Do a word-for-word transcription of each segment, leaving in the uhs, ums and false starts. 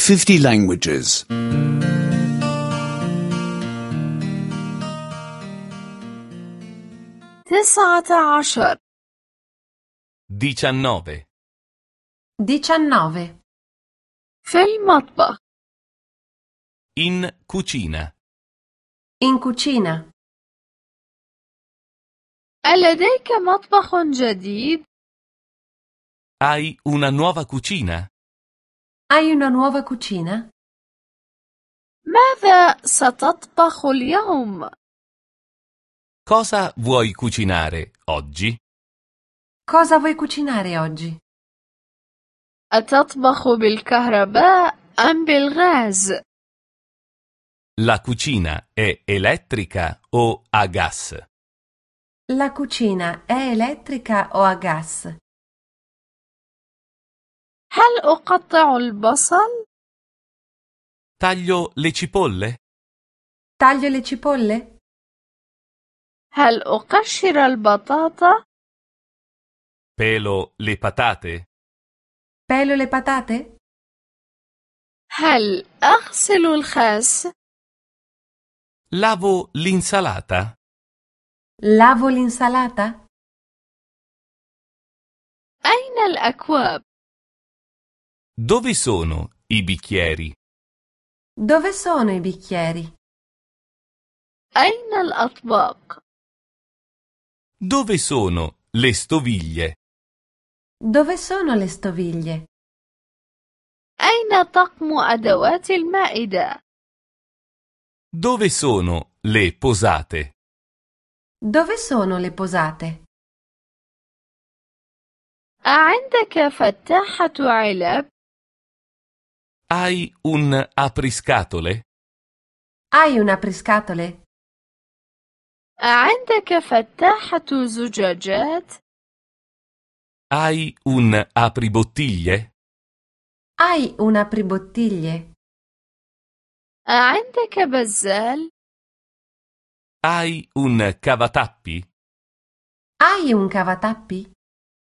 fifty languages. تسعة عشر. diciannove. diciannove. في المطبخ. In cucina. In cucina. ألديك مطبخ جديد؟ Hai una nuova cucina? Hai una nuova cucina? ماذا ستطبخ اليوم؟ Cosa vuoi cucinare oggi? Cosa vuoi cucinare oggi? أتطبخ بالكهرباء أم بالغاز؟ La cucina è elettrica o a gas? La cucina è elettrica o a gas? هل أقطع البصل؟ Taglio le cipolle? Taglio le cipolle? هل أقشر البطاطا؟ Pelo le patate? Pelo le patate? هل أغسل الخس؟ Lavo l'insalata? Lavo l'insalata? أين الأكواب؟ Dove sono i bicchieri? Dove sono i bicchieri? أين الأطباق؟ Dove sono le stoviglie? Dove sono le stoviglie? أين طقم أدوات المائدة؟ Dove sono le posate? Dove sono le posate? أعندك فتاحة علب؟ Hai un apriscatole? Hai un apriscatole? أعندك فتاحة زجاجات؟ Hai un apribottiglie? Hai un apribottiglie? أعندك بزال؟ Hai un cavatappi? Hai un cavatappi?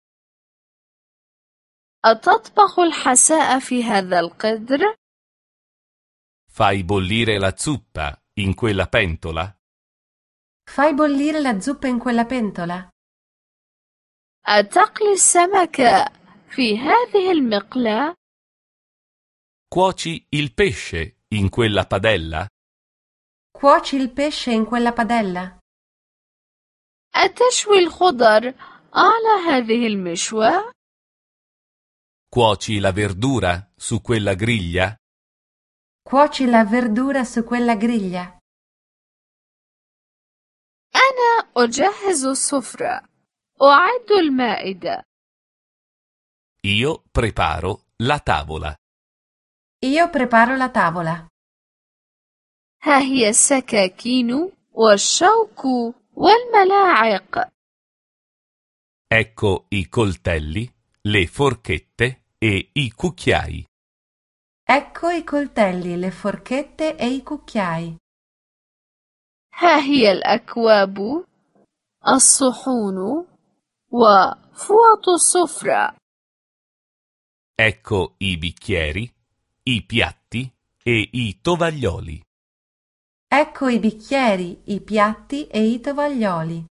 أتطبخ الحساء في هذا القدر؟ Fai bollire la zuppa in quella pentola? Fai bollire la zuppa in quella pentola? أتقلي السمك في هذه المقلاة؟ Cuoci il pesce in quella padella? Cuoci il pesce in quella padella? أتشوي الخضر على هذه المشوى؟ Cuoci la verdura su quella griglia? Cuoci la verdura su quella griglia? أنا أجهز السفرة. أعد المائدة. Io preparo la tavola. Io preparo la tavola. ها هي السكاكين والشوك والملاعق. Ecco i coltelli, le forchette e i cucchiai. Ecco i coltelli, le forchette e i cucchiai. ها هي الأكواب، الصحون وفوط السفرة. Ecco i bicchieri, i piatti e i tovaglioli. Ecco i bicchieri, i piatti e i tovaglioli.